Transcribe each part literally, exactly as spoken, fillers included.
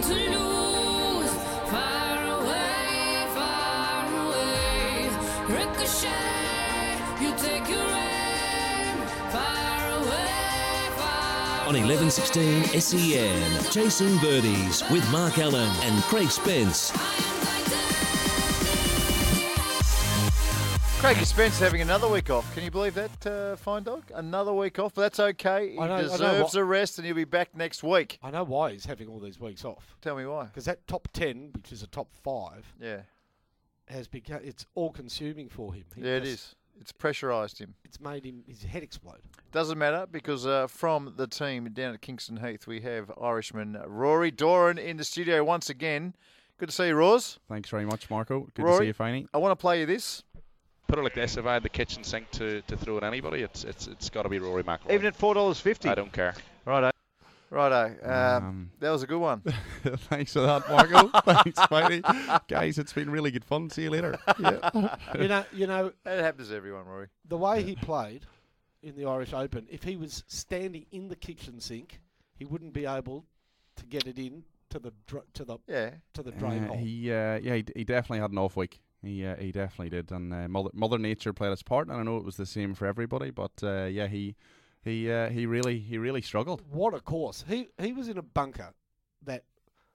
to lose. Far away, far away. Ricochet, you take your aim. Far away, far On eleven sixteen S E N, Chasing Birdies with Mark Allen and Craig Spence. Craig Spence having another week off. Can you believe that, uh, Fine Dog? Another week off, but that's okay. He I know- I know deserves what- a rest, and he'll be back next week. I know why he's having all these weeks off. Tell me why. Because that top ten, which is a top five, Yeah, has become, it's all-consuming for him. He yeah, it just- is. It's pressurised him. It's made him, his head explode. Doesn't matter because uh, from the team down at Kingston Heath, we have Irishman Rory Doran in the studio once again. Good to see you, Roz. Thanks very much, Marco. Good Rory, to see you, Finey. I want to play you this. Put it like this: if I had the kitchen sink to, to throw at anybody, it's it's it's got to be Rory McIlroy. Even at four dollars fifty. I don't care. Righto. Righto. Um, Um, that was a good one. Thanks for that, Marco. Thanks, Finey. Guys, it's been really good fun. See you later. Yeah. you know, you know, That happens to everyone, Rory. the way he played in the Irish Open, if he was standing in the kitchen sink, he wouldn't be able to get it in to the dr- to the Yeah. to the drain Uh, hole. he, uh, yeah, he, d- he definitely had an off week. He, uh, he definitely did, and uh, Mother, Mother Nature played its part. And I know it was the same for everybody, but uh, yeah, he, he, uh, he really, he really struggled. What a course! He he was in a bunker that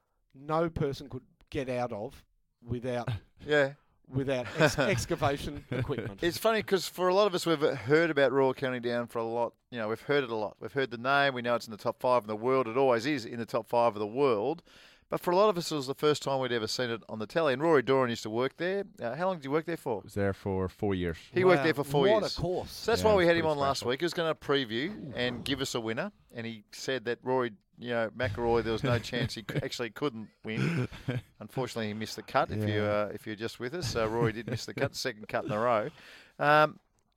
no person could get out of without Yeah. without ex- excavation equipment. It's funny because for a lot of us, we've heard about Royal County Down for a lot. You know, we've heard it a lot. We've heard the name. We know it's in the top five in the world. It always is in the top five of the world. But for a lot of us, it was the first time we'd ever seen it on the telly. And Rory Doran used to work there. Uh, how long did you work there for? Was there for four years. He worked Wow, there for four what years. a course! So that's Yeah, why we it's had him pretty on last special. week. He was going to preview and give us a winner. And he said that Rory, you know, McIlroy, there was no chance he c- actually couldn't win. Unfortunately, he missed the cut. If you Yeah. uh, if you're just with us, uh, Rory did miss the cut, second cut in a row. Um,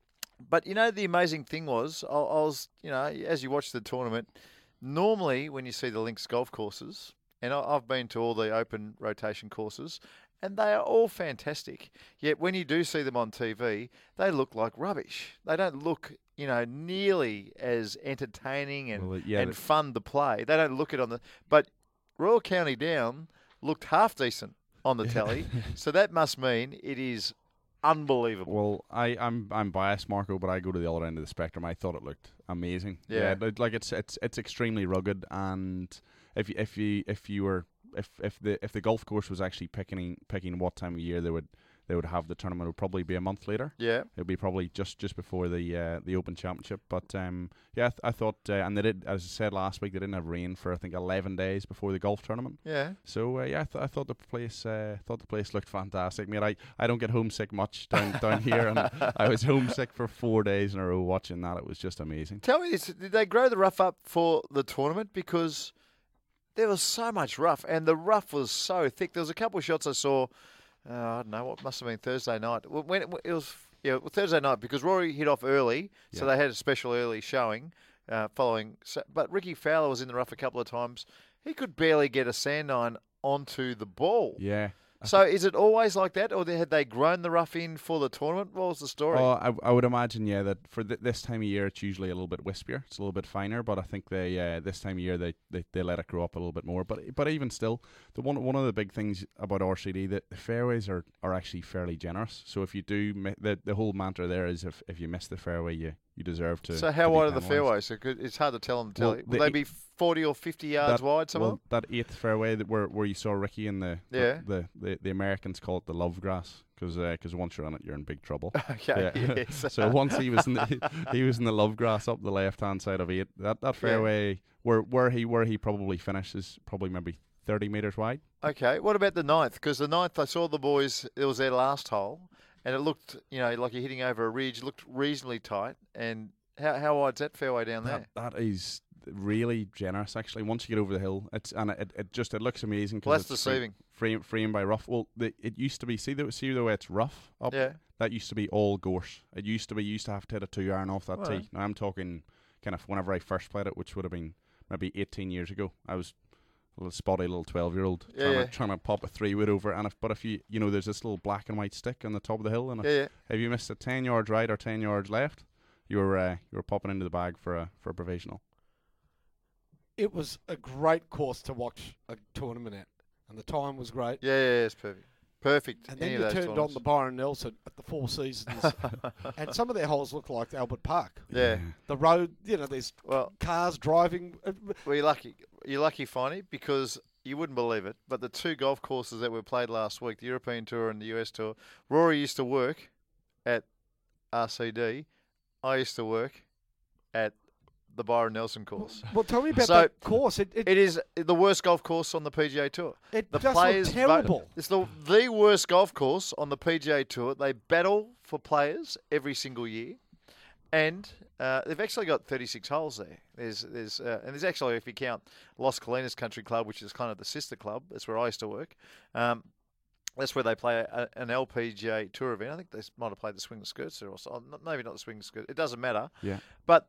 but you know, the amazing thing was, I, I was, you know, as you watch the tournament, normally when you see the links golf courses, and I, I've been to all the open rotation courses, and they are all fantastic. Yet when you do see them on T V, they look like rubbish. They don't look, you know, nearly as entertaining and Well, yeah, and the- fun to play. They don't look it on the. But Royal County Down looked half decent on the telly, so that must mean it is unbelievable. Well, I, I'm I'm biased, Marco, but I go to the other end of the spectrum. I thought it looked amazing. Yeah. it- like it's it's it's extremely rugged, and if you, if you if you were if if the if the golf course was actually picking picking what time of year they would they would have the tournament, it would probably be a month later. Yeah, It would be probably just, just before the uh, the Open Championship. But um, yeah, I, th- I thought, uh, and they did, as I said last week, they didn't have rain for I think eleven days before the golf tournament. yeah. So uh, yeah, I, th- I thought the place uh, thought the place looked fantastic. I mean, I, I don't get homesick much down down here, and I was homesick for four days in a row watching that. It was just amazing. Tell me this: did they grow the rough up for the tournament? Because there was so much rough, and the rough was so thick. There was a couple of shots I saw. Uh, I don't know what must have been Thursday night. Well, When it, it was, yeah, well, Thursday night because Rory hit off early, so Yeah. they had a special early showing uh, following. So, but Ricky Fowler was in the rough a couple of times. He could barely get a sand iron onto the ball. Yeah. So is it always like that, or had they grown the rough in for the tournament? What was the story? Oh, I, I would imagine, yeah, that for th- this time of year, it's usually a little bit wispier. It's a little bit finer, but I think they uh, this time of year they, they, they let it grow up a little bit more. But but even still, the one one of the big things about R C D that the fairways are, are actually fairly generous. So if you do mi- the the whole mantra there is if, if you miss the fairway, you, you deserve to. So how to be wide are the penalised. fairways? So could- it's hard to tell on the Well, telly. the Will they e- be forty or fifty yards That- wide? Some of Well, that eighth fairway that where where you saw Ricky in the the Yeah. the, the, the Americans call it the love grass because because once you're on it, you're in big trouble. them? Okay. Yeah. Yes. So once he was in the, he was in the love grass up the left hand side of eight. That that fairway where where he where he probably finishes probably maybe thirty meters wide. Okay. What about the ninth? Because the ninth, I saw the boys. It was their last hole, and it looked, you know, like you're hitting over a ridge. It looked reasonably tight. And how how wide's that fairway down there? That, that is really generous actually. Once you get over the hill, it's and it, it just it looks amazing. 'cause Well, that's it's frame- deceiving. Frame frame by rough. Well, the, it used to be see the see the way it's rough up. Yeah. That used to be all gorse. It used to be you used to have to hit a two iron off that Right. tee. Now I'm talking kind of whenever I first played it, which would have been maybe eighteen years ago. I was a little spotty little twelve year old Yeah, trying, yeah. To, trying to pop a three wood over. And if but if you you know there's this little black and white stick on the top of the hill, and if, Yeah, yeah. if you missed it ten yards right or ten yards left, you were uh, you were popping into the bag for a for a provisional. it was a great course to watch a tournament at, and the time was great. Yeah, yeah, yeah, it's perfect. Perfect. And then Any you of those turned on tournaments. the Byron Nelson at the Four Seasons, and some of their holes look like Albert Park. Yeah. The road, you know, there's Well, cars driving. uh, well, you're lucky. You're lucky, Finey, because you wouldn't believe it, but the two golf courses that were played last week, the European Tour and the U S Tour, Rory used to work at R C D. I used to work at the Byron Nelson course. Well, tell me about So, that course. It it, It is the worst golf course on the P G A Tour. it The just players looked vote- terrible. It's the the worst golf course on the P G A Tour. They battle for players every single year, and uh, they've actually got thirty-six holes there. There's there's uh, and there's actually, if you count Las Colinas Country Club, which is kind of the sister club. That's where I used to work. Um, that's where they play a, an L P G A Tour event. I think they might have played the Swing and Skirts there, or so, maybe not the Swing and Skirts. It doesn't matter. Yeah. But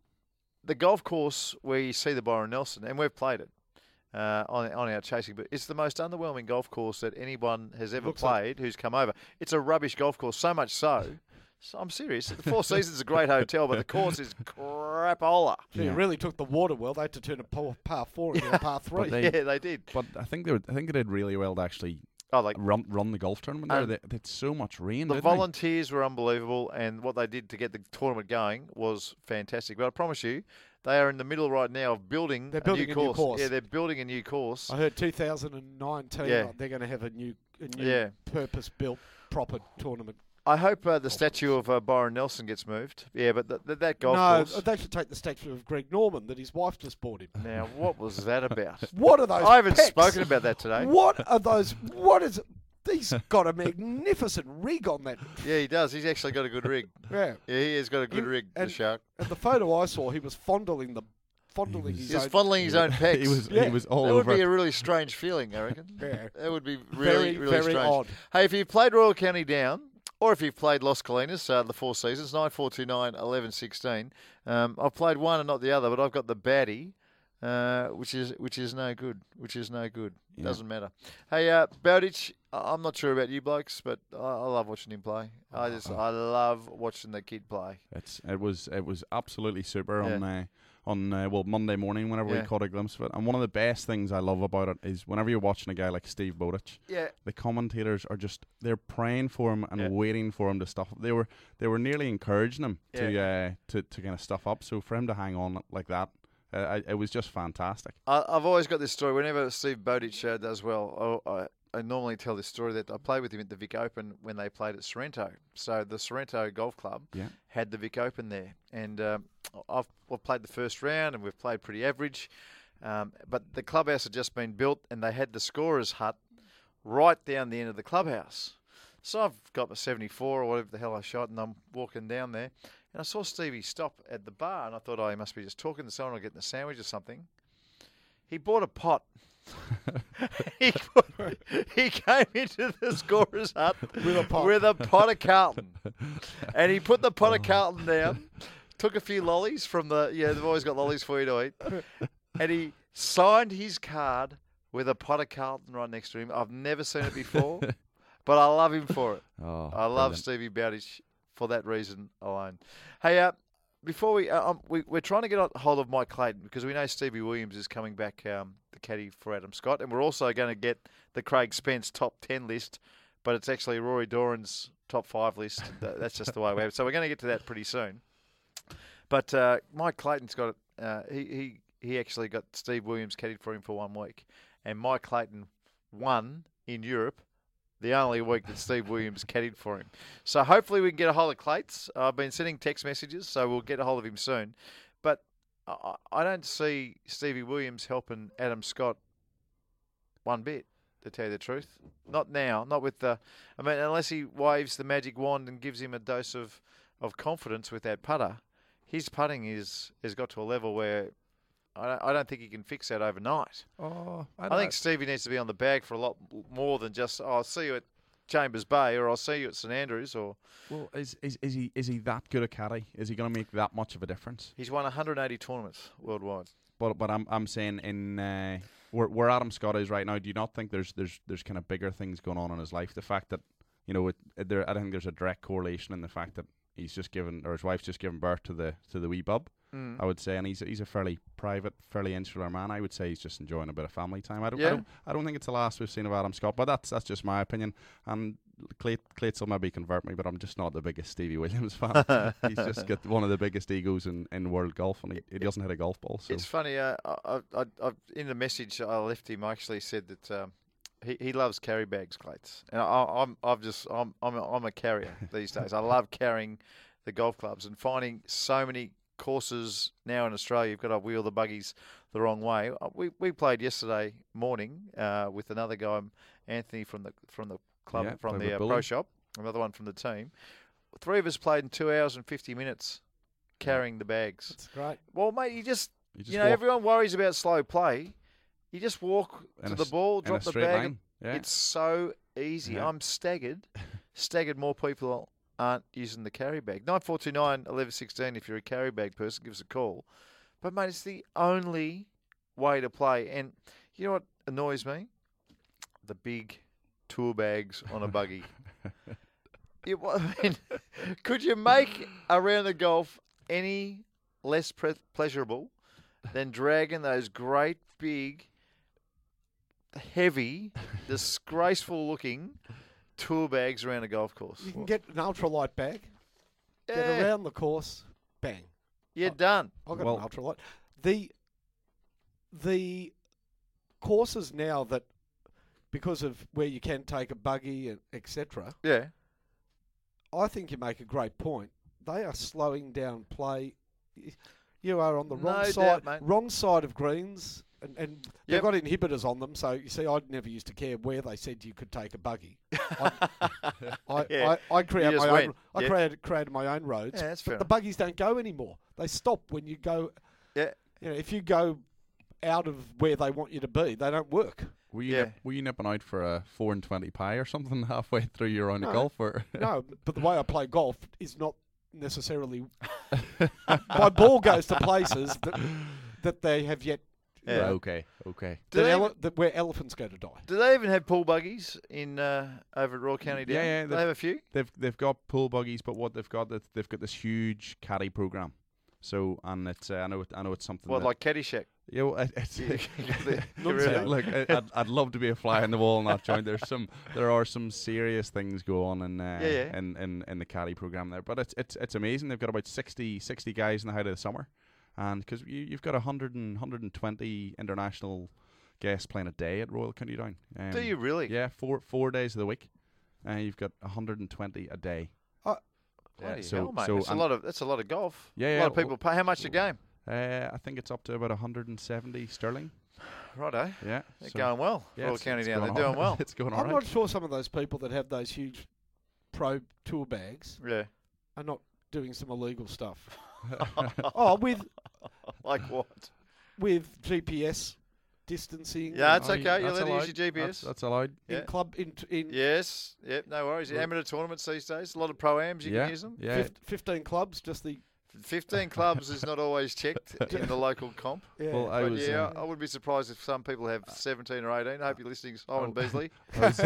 the golf course where you see the Byron Nelson, and we've played it uh, on on our chasing, but it's the most underwhelming golf course that anyone has ever Looks like- played who's come over. It's a rubbish golf course, so much so. so I'm serious. The Four Seasons is a great hotel, but the course is crapola. Gee, Yeah. It really took the water well. They had to turn a par, par four into a par three. But they- Yeah, they did. But I think they were, I think they did really well to actually Oh, like run run the golf tournament there. And They, they had so much rain. the didn't they? volunteers were unbelievable, and what they did to get the tournament going was fantastic. But I promise you, they are in the middle right now of building, They're building a, a new new course. course. Yeah, they're building a new course. I heard two thousand nineteen. Yeah. uh, They're going to have a new, a new Yeah. purpose-built proper tournament. I hope uh, the statue of uh, Byron Nelson gets moved. Yeah, but th- th- that golf no, course. they should take the statue of Greg Norman that his wife just bought him. Now, what was that about? What are those? I haven't pecs? spoken about that today. What are those? What is? He's got a magnificent rig on that. Yeah, he does. He's actually got a good rig. Yeah. Yeah, he has got a good He- rig, the and- shark. And the photo I saw, he was fondling the, fondling was- his He was own. fondling his own pecs. He was Yeah. he was all that would over. be it. a really strange feeling, I reckon. Yeah. That would be really, very, really very strange. odd. Hey, if you've played Royal County Down, or if you've played Las Colinas, uh, the Four Seasons, nine four two nine eleven sixteen. Um, I've played one and not the other, but I've got the baddie, uh, which is which is no good. Which is no good. Yeah. Doesn't matter. Hey, uh, Bowditch, I- I'm not sure about you blokes, but I, I love watching him play. I just I love watching the kid play. It's it was it was absolutely super Yeah. on uh, on uh, well Monday morning whenever Yeah. we caught a glimpse of it. And one of the best things I love about it is whenever you're watching a guy like Steve Bowditch, Yeah. the commentators are just they're praying for him and Yeah. waiting for him to stuff. They were they were nearly encouraging him to uh, to to kind of stuff up. So for him to hang on like that, uh, I, it was just fantastic. I, I've always got this story. Whenever Steve Bowditch uh, does well, I, I, I normally tell this story that I played with him at the Vic Open when they played at Sorrento. So the Sorrento Golf Club Yeah. had the Vic Open there, and um, I've, I've played the first round, and we've played pretty average. Um, but the clubhouse had just been built, and they had the scorer's hut right down the end of the clubhouse. So I've got my seventy-four or whatever the hell I shot, and I'm walking down there, and I saw Stevie stop at the bar, and I thought, oh, he must be just talking to someone or getting a sandwich or something. He bought a pot. he, put, he came into the scorer's hut With a pot. with a pot of Carlton, and he put the pot of Carlton down, took a few lollies from the yeah they've always got lollies for you to eat, and he signed his card with a pot of Carlton right next to him. I've never seen it before, but I love him for it. Oh, I love brilliant. Stevie Bowditch for that reason alone. Hey, uh, before we, uh, um, we we're trying to get a hold of Mike Clayton because we know Stevie Williams is coming back, um, the caddy for Adam Scott, and we're also going to get the Craig Spence top ten list, but it's actually Rory Doran's top five list. That- That's just the way we have it. So we're going to get to that pretty soon. But uh, Mike Clayton's got it. Uh, he he he actually got Steve Williams caddied for him for one week, and Mike Clayton won in Europe the only week that Steve Williams caddied for him. So hopefully we can get a hold of Clates. I've been sending text messages, so we'll get a hold of him soon. But I, I don't see Stevie Williams helping Adam Scott one bit, to tell you the truth. Not now, not with the... I mean, unless he waves the magic wand and gives him a dose of, of confidence with that putter, his putting is has got to a level where I don't, I don't think he can fix that overnight. Oh, I think Stevie needs to be on the bag for a lot more than just, oh, I'll see you at Chambers Bay or I'll see you at St Andrews. Or Well, is is is he is he that good a caddy? Is he going to make that much of a difference? he's won one hundred eighty tournaments worldwide. But but I'm I'm saying in uh, where where Adam Scott is right now, do you not think there's there's there's kind of bigger things going on in his life? The fact that you know it, it, there, I think there's a direct correlation in the fact that he's just given, or his wife's just given birth to the to the wee bub. Mm. I would say, and he's he's a fairly private, fairly insular man. I would say he's just enjoying a bit of family time. I don't, Yeah. I don't, I don't think it's the last we've seen of Adam Scott, but that's that's just my opinion. And Clate, Clates will maybe convert me, but I'm just not the biggest Stevie Williams fan. He's just got one of the biggest egos in, in world golf, and he, he doesn't hit a golf ball. So It's funny. Uh, I, I, I, in the message I left him, I actually said that um, he, he loves carry bags, Clates, and I, I'm I've just I'm I'm a, I'm a carrier these days. I love carrying the golf clubs and finding so many courses now in Australia. You've got to wheel the buggies the wrong way. Uh, We we played yesterday morning uh, with another guy, Anthony from the from the club Yeah, from played the with uh, Bully. pro shop. Another one from the team. Three of us played in two hours and fifty minutes carrying the bags. That's great. Well, mate, you just you just you know walk everyone worries about slow play. You just walk in to a the s- ball, in a drop the straight bag. line. Yeah. It's so easy. Yeah. I'm staggered. Staggered more people aren't using the carry bag. nine four two nine, eleven sixteen if you're a carry bag person, give us a call. But, mate, it's the only way to play. And you know what annoys me? The big tour bags on a buggy. It, wa- I mean, could you make a round of golf any less pre- pleasurable than dragging those great big, heavy, disgraceful-looking tour bags around a golf course? You can get an ultralight bag, get Yeah, around the course, bang. you're done. I've got Well- an ultralight. The the courses now that, because of where you can take a buggy and et cetera, Yeah. I think you make a great point. They are slowing down play. Y- You are on the wrong No side, doubt, mate. wrong side of greens, and, and they've Yep. got inhibitors on them. So you see, I'd never used to care where they said you could take a buggy. I, I, Yeah. I, I create just my own. went. I Yeah. created created my own roads. Yeah, that's but fair the buggies don't go anymore. They stop when you go. Yeah. You know, if you go out of where they want you to be, they don't work. Were you Yeah. nip, were you nipping out for a four and twenty pie or something halfway through your round No. of golf? Or No, but the way I play golf is not necessarily. My ball goes to places that that they have yet. Yeah. Right, okay, okay. Do That they, ele- even, that where elephants go to die. do they even have pool buggies in uh, over at Royal County Down? Yeah, yeah, They they've- have a few? They've they've got pool buggies, but what they've got, that they've got this huge caddy program. So and it's uh, I know it, I know it's something. What, that, like Caddyshack? yeah, well, it, it's Yeah, Yeah, really? look, I- I'd, I'd love to be a fly in the wall in that joint. There's some, there are some serious things go on in, uh, Yeah, yeah. in, in in the caddy program there. But it's it's it's amazing. They've got about sixty, sixty guys in the height of the summer, and because you, you've got one hundred and one hundred twenty international guests playing a day at Royal County Down. Um, Do you really? Yeah, four four days of the week. Uh, you've got one hundred twenty a day. Bloody so- hell, mate. so that's a and- lot of that's a lot of golf. Yeah, a yeah, lot of well- people pay. How much a game? Uh, I think it's up to about one hundred seventy sterling. Righto. Yeah, They're so- going well. yeah, Royal it's- County it's Down. going They're all- doing well. It's going all I'm right. not sure some of those people that have those huge pro tour bags Yeah. are not doing some illegal stuff. Oh, with Like what? with G P S distancing. Yeah, and it's Oh, okay. yeah, You're that's allowed to use allowed. your G P S. That's, that's allowed. yeah. in club in in Yes. Yep. No worries. Right. Amateur tournaments these days. A lot of pro-ams. You yeah, can use them. yeah. fif- fifteen clubs. Just the Fifteen clubs is not always checked in the local comp. yeah. Well, I But was. yeah, uh, I wouldn't be surprised if some people have seventeen or eighteen. I hope you're listening, Simon Oh. Beasley. I was,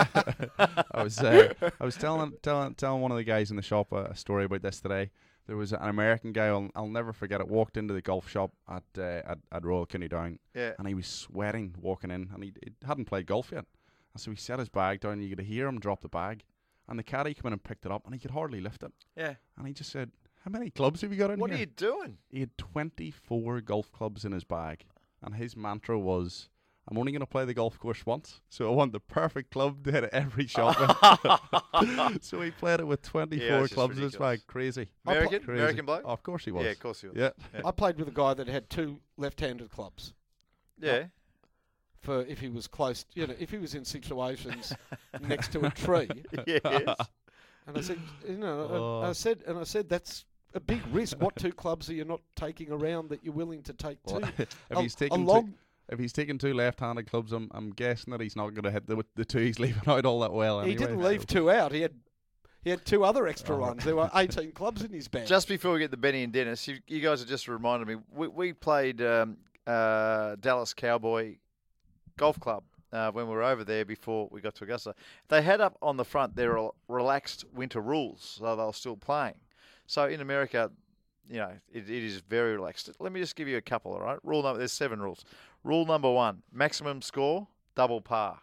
I was, uh, I was telling, telling, telling one of the guys in the shop a, a story about this today. There was an American guy, I'll, I'll never forget it, walked into the golf shop at uh, at, at Royal County Down, Yeah. and he was sweating walking in, and he, he hadn't played golf yet. And so he set his bag down, and you could hear him drop the bag, and the caddy came in and picked it up, and he could hardly lift it. Yeah. And he just said, "How many clubs have you got in What here?" are you doing? He had twenty-four golf clubs in his bag, and his mantra was, "I'm only going to play the golf course once, so I want the perfect club to hit at every shot with." So he played it with Yeah, twenty-four it's just clubs in his ridiculous. bag. Crazy. I pl- American? Crazy. American bloke? Oh, of course he was. Yeah, of course you will. Yeah. I played with a guy that had two left-handed clubs. Yeah. For if he was close, you know, if he was in situations next to a tree, Yes. and I said, you know, Oh. I, I said, and I said that's a big risk. What two clubs are you not taking around that you're willing to take Well, two? if A- he's a taking long, two, if he's taking two left-handed clubs, I'm I'm guessing that he's not going to hit the the two he's leaving out all that well. he Anyway, didn't so- leave two out. He had he had two other extra Oh. ones. There were eighteen clubs in his bag. Just before we get to Benny and Dennis, you, you guys have just reminded me. We, we played um, uh, Dallas Cowboy Golf Club uh, when we were over there before we got to Augusta. They had up on the front their rel- relaxed winter rules, so they were still playing. So in America, you know, it, it is very relaxed. Let me just give you a couple, all right? Rule number, there's seven rules. Rule number one, maximum score, double par.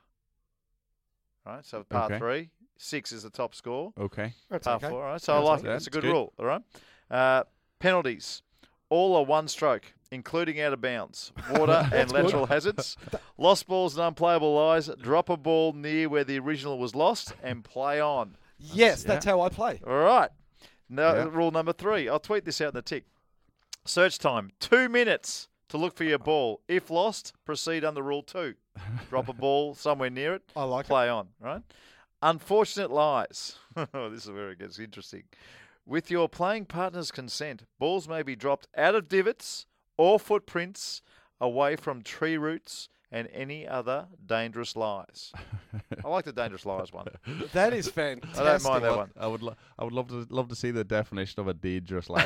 All right, so par Okay. three, six is the top score. Okay. That's Par okay. four, all right? So I That's like okay. it. That's a That's good, good. rule, all right? Uh, penalties. All are one stroke, including out of bounds, water and lateral hazards. Lost balls and unplayable lies. Drop a ball near where the original was lost and play on. Yes, that's yeah. how I play. All right. Now, Yeah. rule number three. I'll tweet this out in the tick. Search time. Two minutes to look for your ball. If lost, proceed under rule two. Drop a ball somewhere near it. I like it. Play on, right? Unfortunate lies. This is where it gets interesting. With your playing partner's consent, balls may be dropped out of divots or footprints, away from tree roots and any other dangerous lies. I like the dangerous lies one. That is fantastic. I don't mind that one. I would lo- I would love to love to see the definition of a dangerous lie.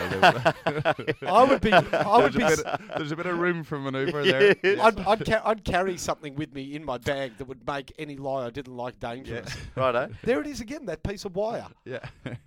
I would be. I would there's, be. a bit, there's a bit of room for manoeuvre there. Yes. I'd, I'd, ca- I'd carry something with me in my bag that would make any lie I didn't like dangerous. Righto. There it is again, that piece of wire. Yeah.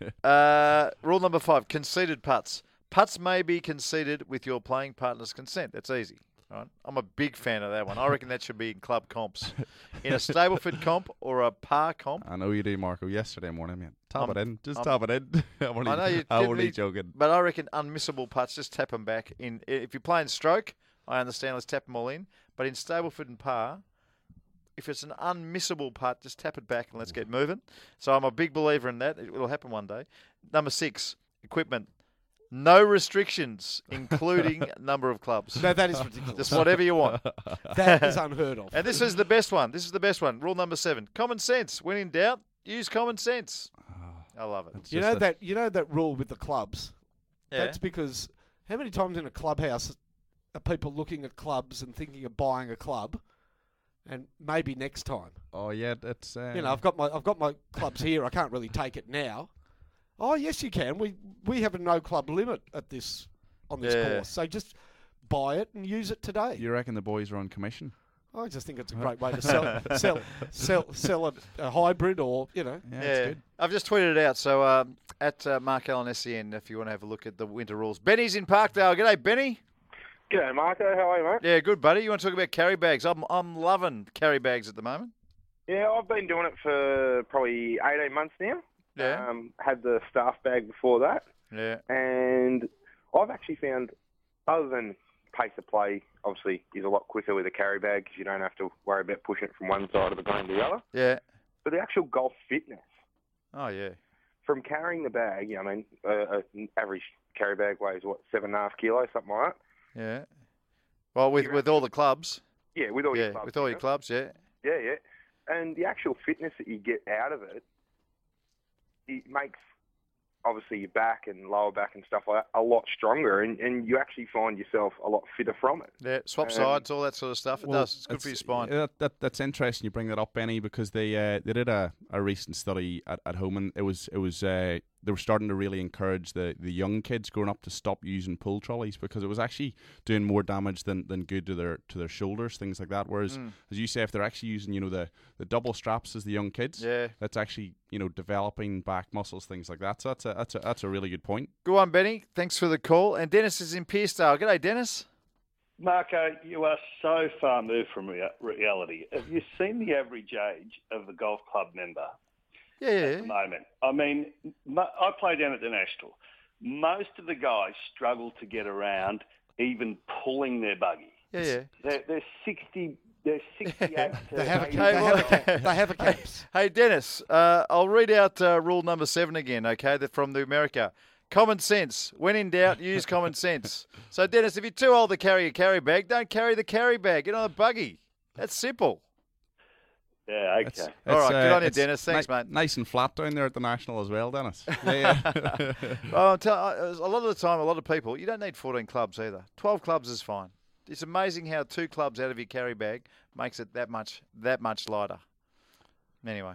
Uh, rule number five, conceded putts. Putts may be conceded with your playing partner's consent. That's easy. Right? I'm a big fan of that one. I reckon that should be in club comps. In a Stableford comp or a par comp. I know you do, Marco. Yesterday morning, man. Tap I'm- it in. Just I'm- tap it in. I'm only, I know you I'm did only me- joking. But I reckon unmissable putts, just tap them back. In If you're playing stroke, I understand, let's tap them all in. But in Stableford and par, if it's an unmissable putt, just tap it back and let's get moving. So I'm a big believer in that. It will happen one day. Number six, equipment. No restrictions, including number of clubs. No, that is ridiculous. Just whatever you want. That is unheard of. And this is the best one. This is the best one. Rule number seven. Common sense. When in doubt, use common sense. I love it. It's You just know a- that. You know that rule with the clubs. Yeah. That's because how many times in a clubhouse are people looking at clubs and thinking of buying a club, and maybe next time. Oh yeah, it's. Uh, You know, I've got my I've got my clubs here. I can't really take it now. Oh yes, you can. We we have a no club limit at this on this Yeah. course, so just buy it and use it today. You reckon the boys are on commission? I just think it's a great way to sell sell sell sell a, a hybrid, or you know. Yeah, Yeah, it's good. I've just tweeted it out. So um, at uh, Mark Allen S E N, if you want to have a look at the winter rules. Benny's in Parkdale. G'day, Benny. G'day, Marco. How are you, mate? Yeah, good, buddy. You want to talk about carry bags? I'm I'm loving carry bags at the moment. Yeah, I've been doing it for probably eighteen months now. Yeah. Um, had the staff bag before that. Yeah. And I've actually found, other than pace of play, obviously, is a lot quicker with a carry bag because you don't have to worry about pushing it from one side of the green to the other. Yeah. But the actual golf fitness, Oh, yeah. from carrying the bag, you know, I mean, uh, an average carry bag weighs, what, seven and a half kilos, something like that? Yeah. Well, with, with all the clubs. Yeah, with all Yeah, your clubs. with all you your know? clubs, yeah. Yeah, yeah. And the actual fitness that you get out of it, it makes, obviously, your back and lower back and stuff like that a lot stronger, and, and you actually find yourself a lot fitter from it. Yeah, swap Um, sides, all that sort of stuff. It Well, does. It's good for your spine. yeah, That, that, that's interesting. You bring that up, Benny, because they uh, they did a, a recent study at, at home, and it was it was uh, they were starting to really encourage the, the young kids growing up to stop using pull trolleys because it was actually doing more damage than, than good to their to their shoulders, things like that. Whereas, Mm. as you say, if they're actually using you know the, the double straps as the young kids, Yeah. that's actually you know developing back muscles, things like that. So that's a that's a that's a really good point. Go on, Benny. Thanks for the call. And Dennis is in Pearcedale. G'day, Dennis. Marco, you are so far moved from rea- reality. Have you seen the average age of the golf club member Yeah, at yeah. the moment? I mean, mo- I play down at the National. Most of the guys struggle to get around, even pulling their buggy. Yeah, yeah. They're, they're sixty. They're sixty-eight. to They have a, eighty. they have a, cap- they have a caps. Hey, Dennis, uh, I'll read out uh, rule number seven again, okay, that from the America. Common sense. When in doubt, use common sense. So, Dennis, if you're too old to carry a carry bag, don't carry the carry bag. Get on a buggy. That's simple. Yeah, okay. It's- All right, it's, good on you, it's Dennis. Thanks, ni- mate. Nice and flat down there at the National as well, Dennis. Yeah, yeah. Well, I'll tell, uh, a lot of the time, a lot of people, you don't need fourteen clubs either. twelve clubs is fine. It's amazing how two clubs out of your carry bag makes it that much that much lighter. Anyway.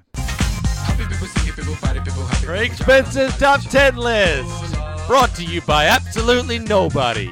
Craig Spencer's Top ten List. Brought to you by absolutely nobody.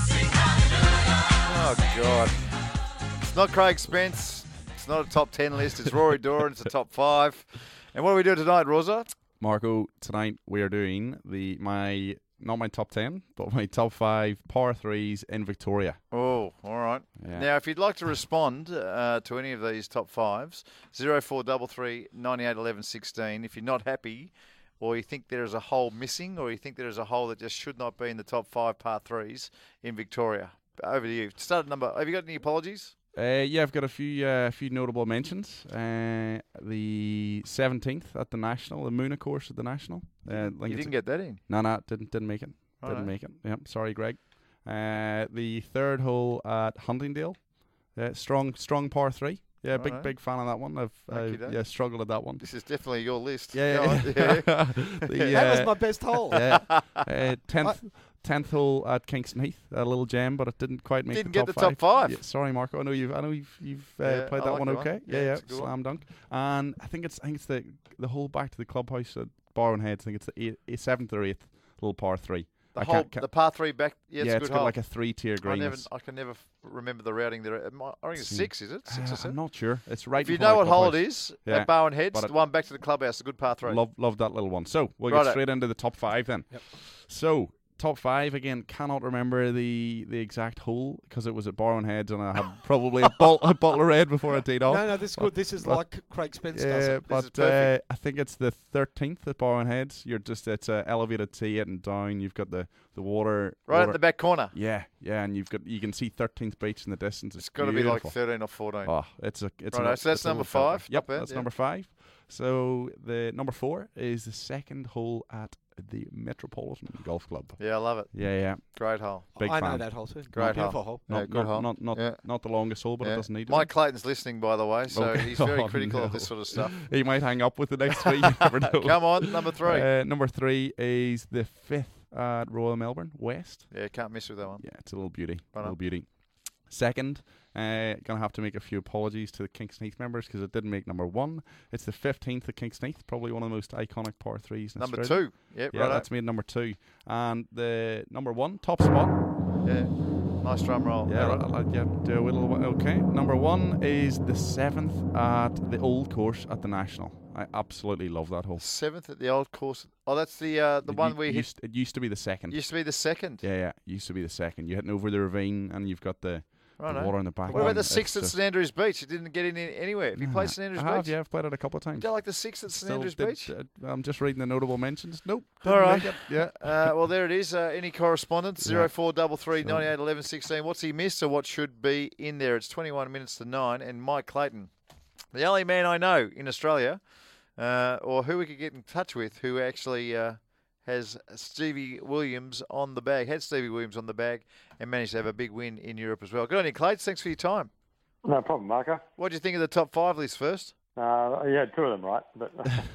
Oh, God. It's not Craig Spence. It's not a top ten list. It's Rory Doran. It's a top five. And what are we doing tonight, Rosa? Marco, tonight we are doing the my not my top ten, but my top five par threes in Victoria. Oh, all right. Yeah. Now, if you'd like to respond uh, to any of these top fives, zero four three three nine eight one one one six. If you're not happy, or you think there is a hole missing, or you think there is a hole that just should not be in the top five par threes in Victoria, over to you. Start at number. Have you got any apologies? Uh, yeah, I've got a few uh, few notable mentions. Uh, the seventeenth at the National, the Moona course at the National. Uh, I think You it's didn't a- get that in. No, no, didn't didn't make it. Didn't Righto. make it. Yep, sorry, Greg. Uh, the third hole at Huntingdale, uh, strong strong par three. Yeah, big Righto. big fan of that one. I've Thank you, uh, Dave. yeah struggled at that one. This is definitely your list. Yeah, Go yeah. on. Yeah. The, That was uh, my best hole. Yeah, uh, tenth tenth hole at Kingston Heath, a little gem, but it didn't quite make Didn't the get top the five. top five. Yeah, sorry, Marco. I know you've I know you've you've uh, Yeah, played I that like one that one. okay. Yeah, Yeah, yeah, it's a good one. slam dunk. And I think it's I think it's the the hole back to the clubhouse at Barwon Heads. I think it's the eight, eight, seventh or eighth little par three. The I whole, can't- ca- the par three back. Yeah, it's yeah, a it's good got hole. like a three-tier I green. never, It's- I can never f- remember the routing there. It might- I think it's See. six, is it? Six uh, or seven? I'm not sure. It's right. If you in know front what of the hole it clubhouse. is, Yeah. at Bowen Heads, But the it- one back to the clubhouse, a good par three. Love love that little one. So we'll Righto. get straight into the top five then. Yep. So top five again. Cannot remember the the exact hole because it was at Barwon Heads and I had probably a, bottle, a bottle of red before I teed off. No, no, this is good. This is but- like Craig Spence does Yeah, it. This is but uh, perfect. I think it's the thirteenth at Barwon Heads. You're just it's a elevated tee and down. You've got the the water Right water- in the back corner. Yeah, yeah, and you've got you can see thirteenth beach in the distance. It's It's got to be like beautiful. thirteen or fourteen. Oh, it's a it's Righto, an, so that's it's a number little filter. five. Yep, Not bad, that's yeah. number five. So the number four is the second hole at the Metropolitan Golf Club. Yeah, I love it. Yeah, yeah, Great hole. big I fan. know that hole too. Great Beautiful hole. hole. Not, Yeah, good not, hole. not not Yeah. not the longest hole, but Yeah. it doesn't need to. Mike Clayton's listening, by the way, so Okay. he's very Oh, critical of no. this sort of stuff. He might hang up with the next three. You never know. Come on, number three. Uh, number three is the fifth at Royal Melbourne West. Yeah, can't miss with that one. Yeah, it's a little beauty. Right a little on. beauty. Second, uh, gonna have to make a few apologies to the Kingston Heath members because it didn't make number one. It's the fifteenth at Kingston Heath, probably one of the most iconic par threes. In Number Australia. two. Yep, Yeah, right. that's made number two. And the number one, top spot. Yeah, nice drum roll. Yeah, right. I'll, I'll yeah, do a little one. Okay. Number one is the seventh at the old course at the National. I absolutely love that hole. Seventh at the old course. Oh, that's the uh, the It one u- we hit. used, it used to be the second. Used to be the second. Yeah, yeah, used to be the second. You're hitting over the ravine and you've got the, the Righto. water in the back. What about and the it's sixth at just- St Andrews Beach? It didn't get in anywhere. Have you Nah, played St Andrews I have, Beach? yeah, I've played it a couple of You times. don't like the sixth at St Still Andrews did- Beach? uh, I'm just reading the notable mentions. Nope. All didn't right. make it. Yeah. Uh, well, there it is. Uh, any correspondence? Yeah. Zero four double three So- ninety eight eleven sixteen. What's he missed, or what should be in there? It's twenty one minutes to nine. And Mike Clayton, the only man I know in Australia, uh, or who we could get in touch with, who actually uh, has Stevie Williams on the bag, had Stevie Williams on the bag, and managed to have a big win in Europe as well. Good on you, Clayton. Thanks for your time. No problem, Marco. What do you think of the top five list first? Uh, you had two of them right, but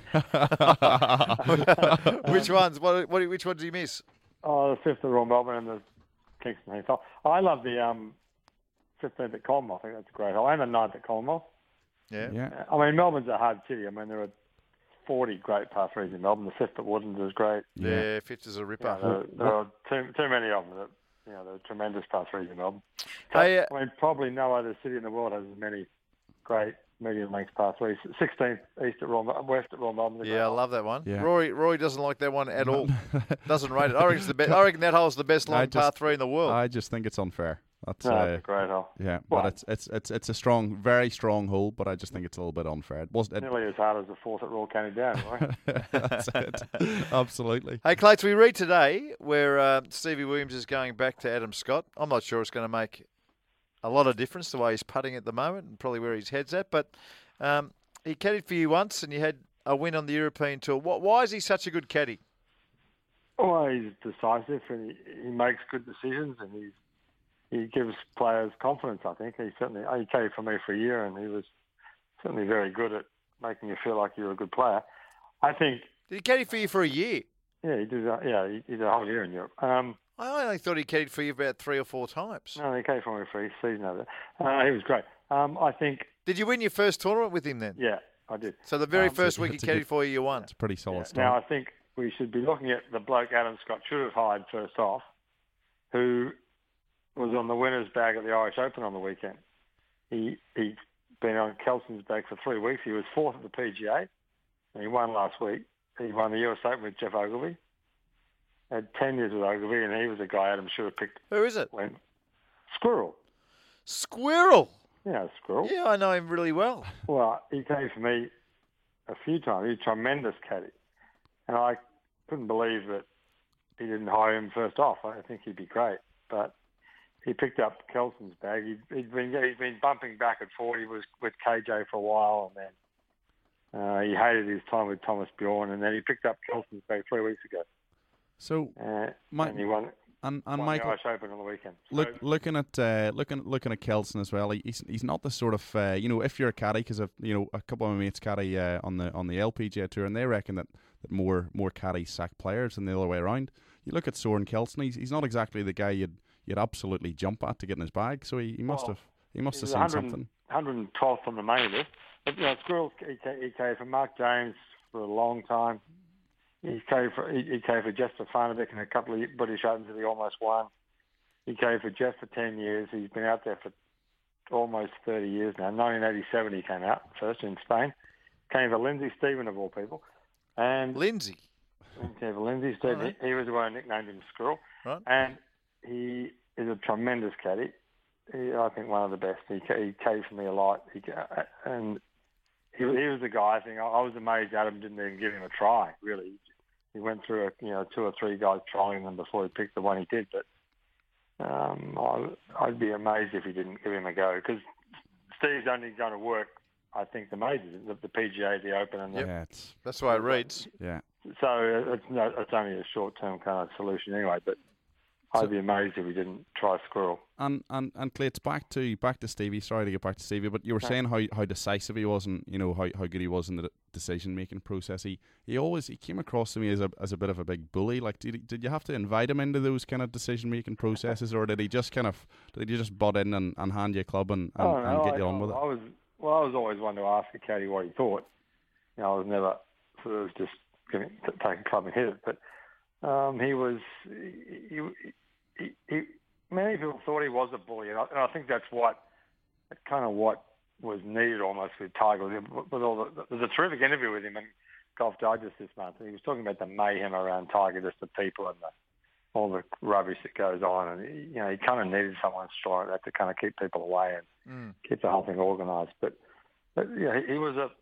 Which ones? What, what? Which ones did you miss? oh, the fifth at Royal Melbourne and the Kingston Heath. Oh, I love the um, fifteenth at Colmore. I think that's a great hole, and the ninth at Colmore. Yeah. Yeah. I mean, Melbourne's a hard city. I mean, there are forty great par threes in Melbourne. The fifth at Woodlands is great. Yeah, fifth is a Yeah, ripper. there, there are too too many of them. That, you know, there are tremendous par threes in Melbourne. Hey, uh, I mean, probably no other city in the world has as many great medium length par threes. sixteenth east at Royal, Mel- west at Royal Melbourne. is a great Yeah, I hole. love that one. Yeah. Rory Rory doesn't like that one at all. Doesn't rate it. I reckon, it's the best, I reckon that hole's the best I long par just- three in the world. I just think it's unfair. That's No, uh, it's a great hole. yeah, Well- but it's it's it's it's a strong, very strong hole. But I just think it's a little bit unfair. It was it, Nearly as hard as the fourth at Royal County Down, right? That's it. Absolutely. Hey, Clates, we read today where uh, Stevie Williams is going back to Adam Scott. I'm not sure it's going to make a lot of difference the way he's putting at the moment and probably where his head's at. But um, he caddied for you once and you had a win on the European Tour. What, why is he such a good caddy? Well, he's decisive and he, he makes good decisions and he's, he gives players confidence, I think. He certainly, he caddied for me for a year and he was certainly very good at making you feel like you're a good player. I think, Did he caddy for you for a year? yeah, he did, uh, yeah, he, he did a whole year in Europe. Um, I only thought he caddied for you about three or four times. no, he caddied for me for a season over there. Uh, he was great. Um, I think, Did you win your first tournament with him then? yeah, I did. So the very Um, first so week he it's a caddied good- for you, you won. It's a pretty solid Yeah. start. Now, I think we should be looking at the bloke Adam Scott should have hired first off, who was on the winner's bag at the Irish Open on the weekend. He, he'd been on Kelson's bag for three weeks. He was fourth at the P G A, and he won last week. He won the U S Open with Jeff Ogilvy. had ten years with Ogilvy, and he was a guy Adam should have picked. Who is it? When Squirrel. Squirrel. Yeah, Squirrel. Yeah, I know him really well. Well, he came for me a few times. He's a tremendous caddy. And I couldn't believe that he didn't hire him first off. I think he'd be great. But he picked up Kelson's bag. He'd, he'd been he's been bumping back and forth. He was with K J for a while, and then uh, he hated his time with Thomas Bjorn, and then he picked up Kelson's bag three weeks ago. So, uh, my, and he won. And, and won Michael, the Irish Open on the weekend. So, look, looking at uh, looking looking at Kelson as well. He, he's he's not the sort of uh, you know, if you're a caddy, because you know a couple of my mates caddy uh, on the on the L P G A tour, and they reckon that, that more more caddies sack players than the other way around. You look at Soren Kelson; he's he's not exactly the guy you'd you'd absolutely jump at to get in his bag. So he, he must well, have he must have he seen something. one hundred twelfth on the main list. But you know, Squirrel he came, he came for Mark James for a long time. He came for he, he came for Jesper Farnabek in a couple of British Opens that he almost won. He came for Jeff for ten years. He's been out there for almost thirty years now. nineteen eighty-seven he came out first in Spain. Came for Lindsay Stephen, of all people. And Lindsay? He came for Lindsay Stephen. Right. He, he was the one who nicknamed him Squirrel. Right. And he is a tremendous caddy. He, I think one of the best. He, he caddied for me a lot. He, and he, he was the guy, I think, I, I was amazed Adam didn't even give him a try, really. He went through, a, you know, two or three guys trying them before he picked the one he did, but Um, I, I'd be amazed if he didn't give him a go, because Steve's only going to work, I think, the majors, the, the P G A, the Open, and the, yeah, it's, that's the way it reads. Yeah. So it's no, it's only a short-term kind of solution anyway. But I'd so, be amazed if he didn't try Squirrel. And and and Clay, it's back to back to Stevie. Sorry to get back to Stevie, but you were no. saying how, how decisive he was, and you know how, how good he was in the decision-making process. He he always he came across to me as a as a bit of a big bully. Like, did did you have to invite him into those kind of decision-making processes, or did he just kind of did he just butt in and, and hand you a club and, and, oh, no, and get I, you on with I, it? I was well. I was always one to ask a caddy what he thought. You know, I was never sort of just giving, take a club and hit it. But um, he was he, he, he many people thought he was a bully, and I, and I think that's what kind of what was needed almost with Tiger. With all the, there's a terrific interview with him in Golf Digest this month, and he was talking about the mayhem around Tiger, just the people and the, all the rubbish that goes on, and he, you know he kind of needed someone strong like that to kind of keep people away and mm. keep the whole thing organised. But, but yeah, he, he was a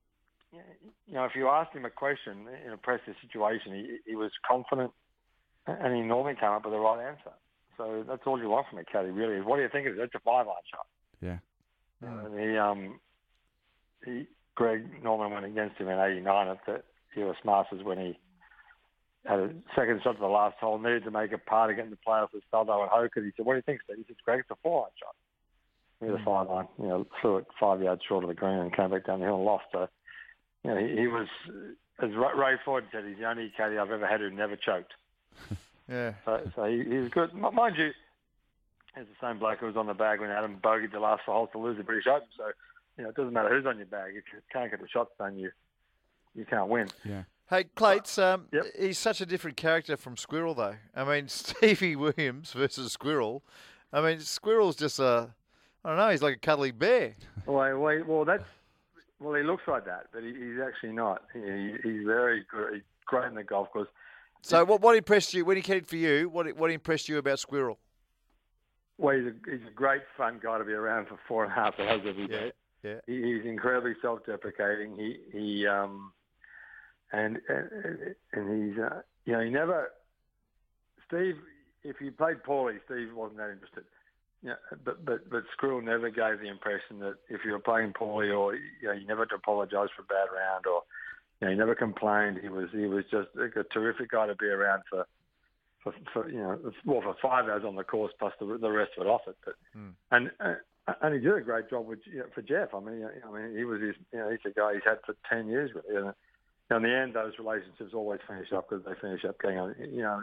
you know if you asked him a question in a pressure situation, he, he was confident, and he normally came up with the right answer. So that's all you want from a caddy, really. Is what do you think of it? It's a five iron shot. Yeah. Mm. And he, um, he, Greg Norman went against him in eighty-nine at the U S Masters when he had a second shot to the last hole, needed to make a par to get in the playoffs with Staldo and Hoke. And he said, "What do you think, Steve?" He said, "Greg, it's a four iron shot." He had a five iron, you know, threw it five yards short of the green and came back down the hill and lost. So, you know, he, he was, as Ray Ford said, he's the only caddy I've ever had who never choked. Yeah. So, so he, he was good. M- mind you, he's the same bloke who was on the bag when Adam bogeyed the last four holes to lose the British Open. So, you know, it doesn't matter who's on your bag. If you can't get the shots done, you you can't win. Yeah. Hey, Clates, um, yep. he's such a different character from Squirrel, though. I mean, Stevie Williams versus Squirrel. I mean, Squirrel's just a, I don't know, he's like a cuddly bear. Well, well, well that's, well, he looks like that, but he, he's actually not. He, he's very good. He's great in the golf course. So what what impressed you, when he came for you, what what impressed you about Squirrel? Well, he's a, he's a great fun guy to be around for four and a half hours every day. Yeah, yeah. He, he's incredibly self-deprecating. He, he um, and, and, and he's, uh, you know, he never, Steve, if he played poorly, Steve wasn't that interested. Yeah, but but but Squirrel never gave the impression that if you were playing poorly, or you know, you never had to apologise for a bad round, or you know, he never complained. He was he was just a terrific guy to be around for, for, for you know, well for five hours on the course plus the the rest of it off it. But mm. and uh, and he did a great job with you know, for Jeff. I mean, I mean, he was his, you know, he's a guy he's had for ten years really. And in the end, those relationships always finish up because they finish up getting on. You know,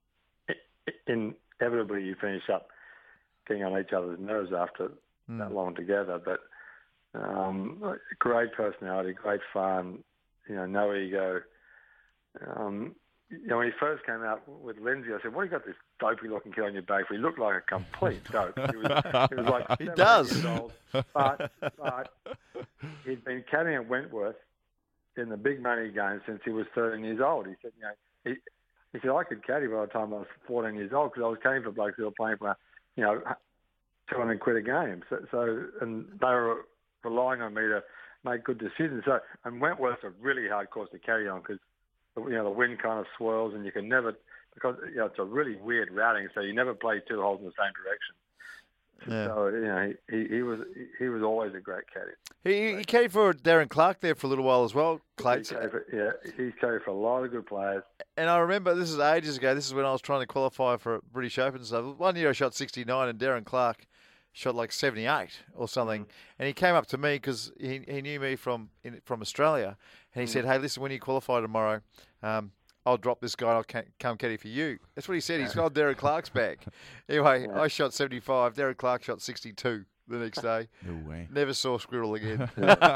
inevitably you finish up getting on each other's nerves after mm. that long together. But um, great personality, great fun. You know, no ego. Um, you know, when he first came out with Lindsay, I said, "What, you got this dopey-looking kid on your back?" He looked like a complete dope. He was, he was like he does. Years old, but, but he'd been caddying at Wentworth in the big money game since he was thirteen years old. He said, you know, he, he said, I could caddy by the time I was fourteen years old because I was caddying for blokes who were playing for, you know, two hundred quid a game. So, so, and they were relying on me to make good decisions. So, and Wentworth's a really hard course to caddy on because, you know, the wind kind of swirls and you can never, because, you know, it's a really weird routing, so you never play two holes in the same direction. Yeah. So, you know, he, he, he was he was always a great caddy. He, he caddied for Darren Clark there for a little while as well, Clates. He caddied for, yeah, he caddied for a lot of good players. And I remember, this is ages ago, this is when I was trying to qualify for British Open and stuff. One year I shot sixty-nine and Darren Clark shot like seventy-eight or something. Mm. And he came up to me because he, he knew me from in, from Australia. And he mm. said, hey, listen, when you qualify tomorrow, um, I'll drop this guy and I'll ca- come caddy for you. That's what he said. He's got Darren Clark's back. Anyway, yeah. I shot seventy-five. Darren Clark shot sixty-two the next day. No way. Never saw Squirrel again.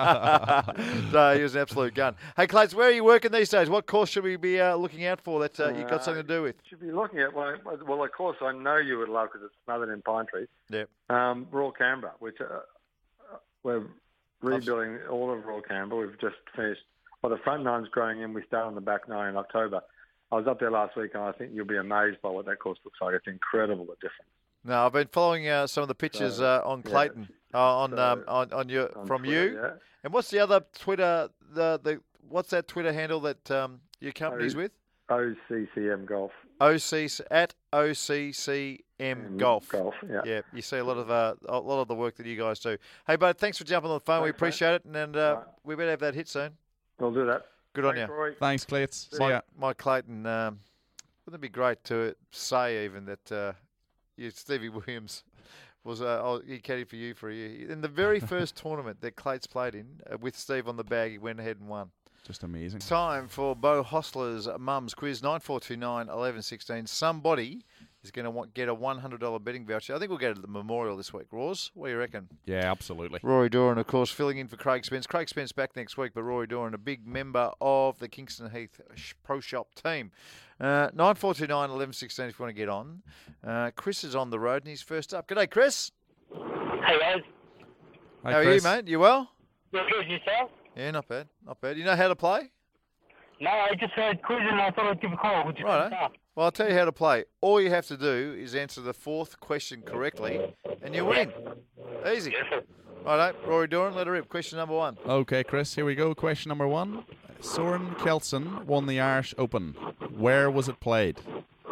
No, he was an absolute gun. Hey, Clates, where are you working these days? What course should we be uh, looking out for that uh, you've got something to do with? Should be looking at, well, well of course, I know you would love because it's smothered in pine trees. Yep. Um, Royal Canberra, which uh, we're rebuilding all of Royal Canberra. We've just finished. Well, the front nine's growing in. We start on the back nine in October. I was up there last week, and I think you'll be amazed by what that course looks like. It's incredible, the difference. No, I've been following uh, some of the pictures So, uh, on Clayton, yeah. uh, on, So, um, on on your on from Twitter, you. yeah. And what's the other Twitter? The the what's that Twitter handle that um, your company's with? O C C M Golf. O C at O C C M Golf. Golf, yeah. Yeah, you see a lot of uh, a lot of the work that you guys do. Hey, bud, thanks for jumping on the phone. Thanks, we appreciate mate. it, and uh, Right. we better have that hit soon. We'll do that. Good on Thanks, you. Roy. Thanks, Clates. See My, ya. my Clayton, um, wouldn't it be great to say even that uh, you, Stevie Williams was uh, oh, he caddied for you for a year in the very first tournament that Clates played in uh, with Steve on the bag. He went ahead and won. Just amazing. Time for Bo Hostler's Mums Quiz nine four two nine eleven sixteen. Somebody is going to want get a one hundred dollars betting voucher. I think we'll go to the Memorial this week. Roars, what do you reckon? Yeah, absolutely. Rory Doran, of course, filling in for Craig Spence. Craig Spence back next week, but Rory Doran, a big member of the Kingston Heath Pro Shop team. Uh, nine four two nine eleven sixteen if you want to get on. Uh, Chris is on the road and he's first up. G'day, Chris. Hey, guys. Hi, How are Chris. you, mate? You well? Yeah, good. Yourself? Yeah, not bad. Not bad. You know how to play? No, I just heard quiz and I thought I'd give a call. Which is Right. stuff. Well, I'll tell you how to play. All you have to do is answer the fourth question correctly and you win. Easy. Righto, Rory Doran, let her rip. Question number one. Okay, Chris, here we go. Question number one. Soren Kelson won the Irish Open. Where was it played? Uh,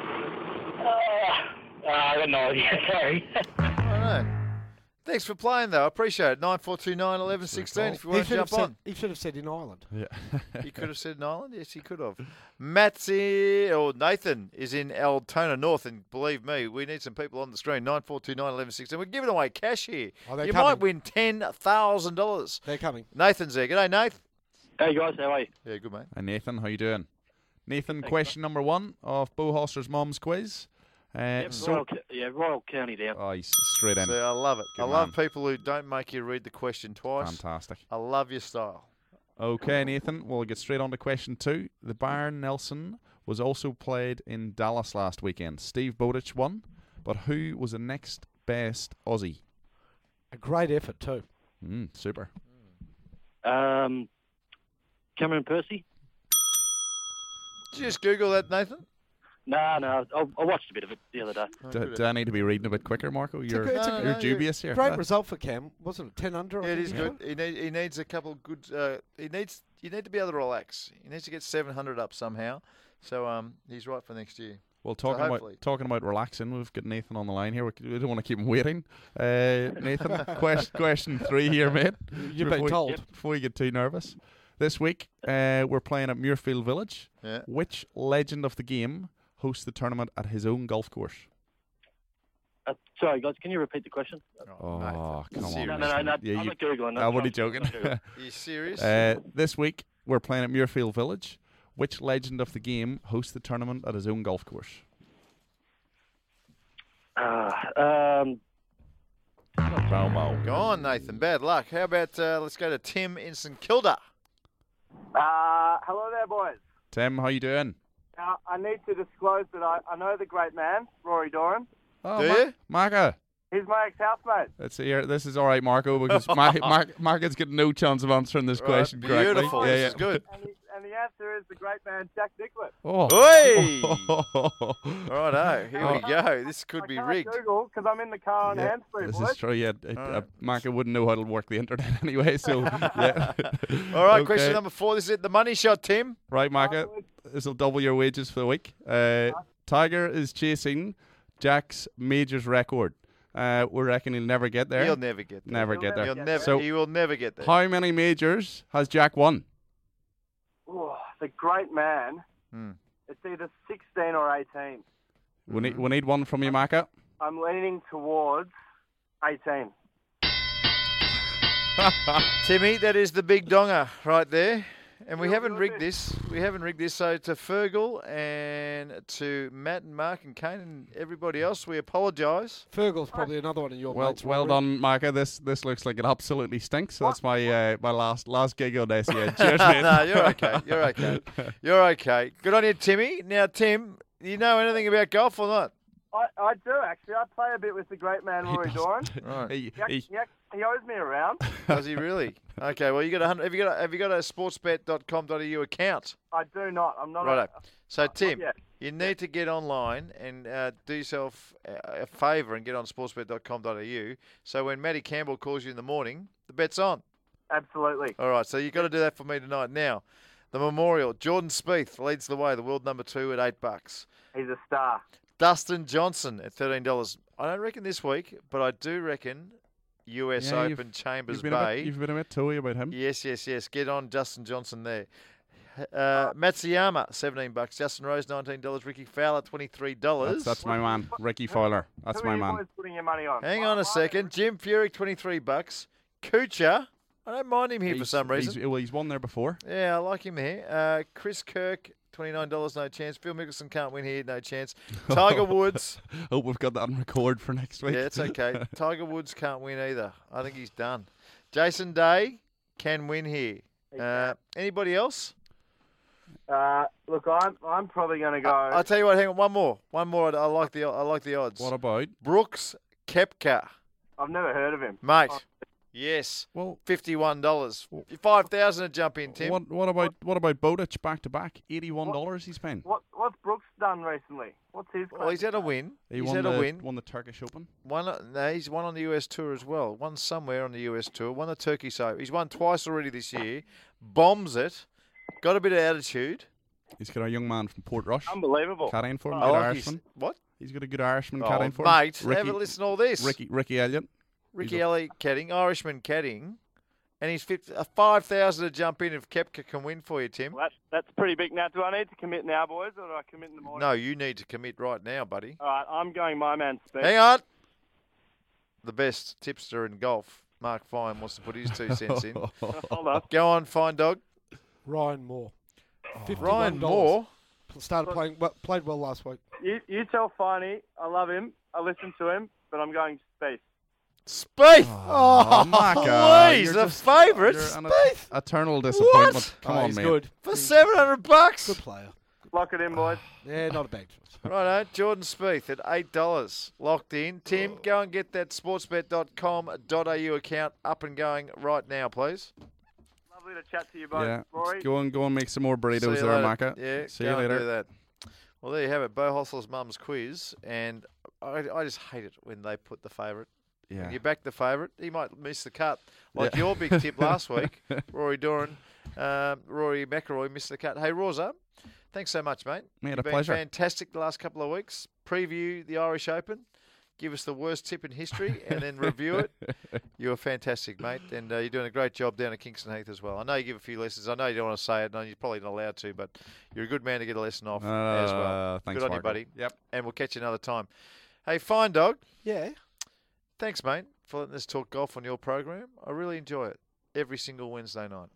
uh, I don't know. Sorry. I know. Thanks for playing, though. I appreciate it. nine four two nine eleven sixteen if you want He to should have jump said, on. he should have said in Ireland. Yeah. He could have said in Ireland. Yes, he could have. Matsy, or Nathan is in Altona North, and believe me, we need some people on the screen. nine four two nine eleven sixteen. We're giving away cash here. Oh, they're you coming. might win ten thousand dollars. They're coming. Nathan's there. G'day, Nath. Hey, guys. How are you? Yeah, good, mate. Hi, Nathan. How you doing? Nathan, Thanks, question number one of Bo Hoster's Mom's Quiz. Uh, Yep, so, Royal, Ca- yeah, Royal County down. oh, he's straight in. See, I love it. Good I love man. people who don't make you read the question twice. Fantastic. I love your style. Okay, Nathan, we'll get straight on to question two. The Bayern Nelson was also played in Dallas last weekend. Steve Bowditch won, but who was the next best Aussie? A great effort, too. Mm, super. Um, Cameron Percy? Did you just Google that, Nathan? No, no. I, I watched a bit of it the other day. Oh, Do, good. do I need to be reading a bit quicker, Marco? It's a You're, good- it's a No, good- you're no, dubious here. Great Uh, result for Cam, wasn't it? ten under. I Yeah, it think is he good. shot. He, need, he needs a couple good. Uh, he needs. You need to be able to relax. He needs to get seven hundred up somehow. So um, he's right for next year. Well, talking hopefully- about talking about relaxing, we've got Nathan on the line here. We, c- we don't want to keep him waiting. Uh, Nathan, question question three here, mate. You've been Before- told. Yep. Before you get too nervous, this week uh, we're playing at Muirfield Village. Yeah. Which legend of the game hosts the tournament at his own golf course? Uh, sorry, guys. Can you repeat the question? Oh, come on. Serious? No, no, no. no Yeah, I'm you- not Googling. I'm only not- joking. not Googling. Are you serious? uh, this week we're playing at Muirfield Village. Which legend of the game hosts the tournament at his own golf course? Uh, um, Bow, bow. Go on, Nathan. Bad luck. How about uh, let's go to Tim in St Kilda. Uh, hello there, boys. Tim, how you doing? Now, I need to disclose that I, I know the great man, Rory Doran. Oh, Do Mar- you? Marco. He's my ex-housemate. Let's see here. This is all right, Marco, because Mar- Mar- Marco's got no chance of answering this Right, question correctly. beautiful. Yeah, This yeah. is good. And he, and he answer is the great man Jack Nicklaus. Oh. Hey! Righto, here we I go. This could I be can't rigged. Google because I'm in the car on Yeah, hands-free, this boys. is true. Yeah, it, All uh, right. Marco wouldn't know how to work the internet anyway. So yeah. All right, Okay. question number four. This is it. The money shot, Tim. Right, Marco. This will double your wages for the week. Uh, Tiger is chasing Jack's majors record. Uh, we reckon he'll never get there. He'll never get there. Never He'll get there. He'll never. So, he will never get there. how many majors has Jack won? Oh, the great man. Hmm. It's either sixteen or eighteen. We need we need one from you, Marco. I'm leaning towards eighteen. Timmy, that is the big donger right there. And we You'll haven't do rigged it. this. We haven't rigged this. So to Fergal and to Matt and Mark and Kane and everybody else, we apologise. Fergal's probably another one of your Well, mates. well Rory. done, Marco. This this looks like it absolutely stinks. So that's my uh, my last last gig on S E N. Cheers, mate. No, you're okay. You're okay. You're okay. Good on you, Timmy. Now, Tim, do you know anything about golf or not? I, I do, actually. I play a bit with the great man Rory Doran. Right. He- He, he- he, he owes me a round. Does he really? Okay. Well, you got a hundred. Have you got a, have you got a sportsbet dot com dot a u account? I do not. I'm not. Righto. A, So, Tim, yet. you need to get online and uh, do yourself a, a favour and get on sportsbet dot com dot a u. So when Matty Campbell calls you in the morning, the bet's on. Absolutely. All right. So you've got to do that for me tonight. Now, the Memorial. Jordan Spieth leads the way. The world number two at eight bucks. He's a star. Dustin Johnson at thirteen dollars. I don't reckon this week, but I do reckon U S Yeah, you've- Open Chambers You've been, a Bay. bit, you've been a bit toey about him. Yes, yes, yes. Get on Justin Johnson there. Uh, Matsuyama, seventeen bucks. Justin Rose, nineteen dollars. Ricky Fowler, twenty-three dollars. That's, that's my man, Ricky Fowler. That's Who my are you man. boys putting your money on? Hang on a second. Jim Furyk, twenty-three bucks. Kuchar, I don't mind him here for He's- some reason. He's, well, he's won there before. Yeah, I like him here. Uh, Chris Kirk, twenty-nine dollars, no chance. Phil Mickelson can't win here, no chance. Tiger Woods. Hope we've got that on record for next week. Yeah, it's okay. Tiger Woods can't win either. I think he's done. Jason Day can win here. Uh, anybody else? Uh, look, I'm I'm probably going to go. I'll tell you what. Hang on, one more. One more. I like the I like the odds. What about? Brooks Koepka, I've never heard of him. mate? Oh. Yes. Well, fifty-one dollars. Five thousand to jump in, Tim. What what about what about Bowditch back to back? Eighty-one dollars he's paying. What What's Brooks done recently? What's his? Well, he's had a win. He he's won had the, a win. Won the Turkish Open. One, no, he's won on the U S Tour as well. Won somewhere on the U S Tour. Won the Turkey so He's won twice already this year. Bombs it. Got a bit of attitude. He's got a young man from Portrush. Unbelievable. Carrying for him. I good like his- Irishman. what? He's got a good Irishman Oh, carrying for mate, him. have a listen to all this. Ricky Ricky Elliott. Ricky He's a- Elliott caddying, Irishman caddying, and he's fifty, a five thousand to jump in if Koepka can win for you, Tim. Well, that's that's pretty big. Now, do I need to commit now, boys, or do I commit in the morning? No, you need to commit right now, buddy. All right, I'm going my man Speed. Hang on. The best tipster in golf, Mark Fine, wants to put his two cents in. Hold on. Go on, Fine Dog. Ryan Moore. Ryan $51. Moore. Started playing well, played well last week. You you tell Finey I love him. I listen to him, but I'm going Speed. Spieth. Oh, Marco, please, you're the just- favourite, you're an Spieth. eternal disappointment. What? Come Oh, on, he's mate. good. For seven hundred bucks. Good player. Lock it in, boys. Yeah, not a bad choice. Righto, Jordan Spieth at eight dollars. Locked in. Tim, go and get that sportsbet dot com dot a u account up and going right now, please. Lovely to chat to you both, Yeah, Rory. go and go and make some more See burritos you there, later. Marco. Yeah, See go you and later. do that. Well, there you have it. Bo Hossel's mum's quiz, and I, I just hate it when they put the favourite. Yeah. When you back the favourite, he might miss the cut. Like Yeah. your big tip last week, Rory Doran, um, Rory McIlroy missed the cut. Hey, Rosa, thanks so much, mate. Mate, You've a been pleasure. fantastic the last couple of weeks. Preview the Irish Open. Give us the worst tip in history and then review it. You were fantastic, mate, and uh, you're doing a great job down at Kingston Heath as well. I know you give a few lessons. I know you don't want to say it, and you're probably not allowed to, but you're a good man to get a lesson off as well. Uh, thanks, good on you, Marco. buddy. Yep. And we'll catch you another time. Hey, Fine Dog. Yeah. Thanks, mate, for letting us talk golf on your program. I really enjoy it every single Wednesday night.